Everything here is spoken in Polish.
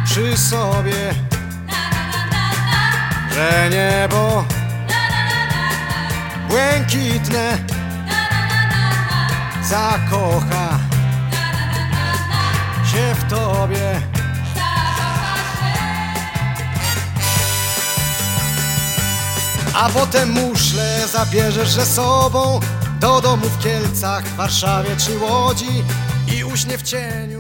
przy sobie, że niebo błękitne zakocha się w tobie. A potem muszle zabierzesz ze sobą do domu w Kielcach, w Warszawie czy Łodzi i uśnie w cieniu